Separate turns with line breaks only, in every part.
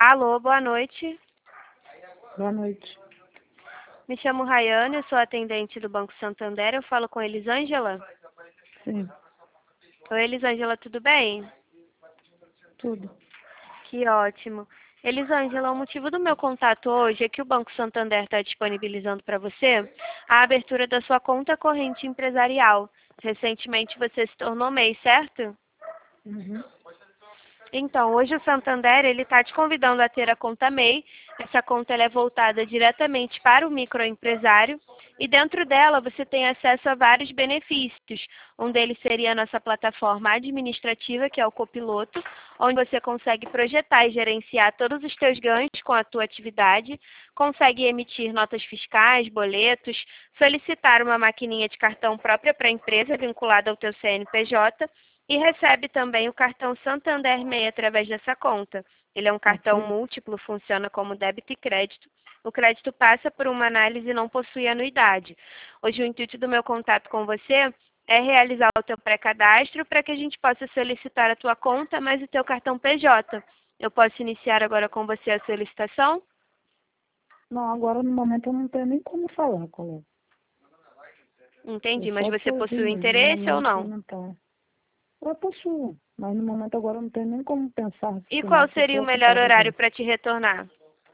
Alô, boa noite.
Boa noite.
Me chamo Rayane, eu sou atendente do Banco Santander. Eu falo com Elisângela.
Sim,
Oi, Elisângela, tudo bem?
tudo.
Que ótimo. Elisângela, o motivo do meu contato hoje é que o Banco Santander está disponibilizando para você a abertura da sua conta corrente empresarial. Recentemente você se tornou MEI, certo?
Uhum.
Então, hoje o Santander ele está te convidando a ter a conta MEI. Essa conta ela é voltada diretamente para o microempresário e dentro dela você tem acesso a vários benefícios. Um deles seria a nossa plataforma administrativa, que é o Copiloto, onde você consegue projetar e gerenciar todos os teus ganhos com a tua atividade, consegue emitir notas fiscais, boletos, solicitar uma maquininha de cartão própria para a empresa vinculada ao teu CNPJ, e recebe também o cartão Santander MEI através dessa conta. Ele é um cartão
Ok.
múltiplo, funciona como débito e crédito. O crédito passa por uma análise e não possui anuidade. Hoje o intuito do meu contato com você é realizar o teu pré-cadastro para que a gente possa solicitar a tua conta mais o teu cartão PJ. Eu posso iniciar agora com você a solicitação?
Não, agora no momento eu não tenho nem como falar, colega.
Entendi,
Eu
mas
só
você
te ouvi
possui
mesmo, no
interesse ou
momento
não?
não tá. Eu possuo, mas no momento agora eu não tenho nem como pensar
E
se uma
qual seria o
pessoa
melhor
capaz de
horário
ver.
para te retornar?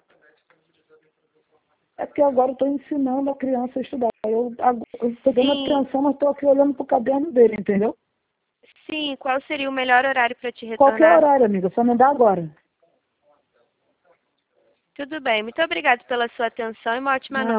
É porque agora eu estou ensinando a criança a estudar. Eu peguei na
Sim,
criança, mas estou aqui olhando pro caderno dele, entendeu?
sim, qual seria o melhor horário para te
Qualquer
retornar?
horário, amiga, só não dá agora.
Tudo bem, muito obrigada pela sua atenção e uma ótima noite.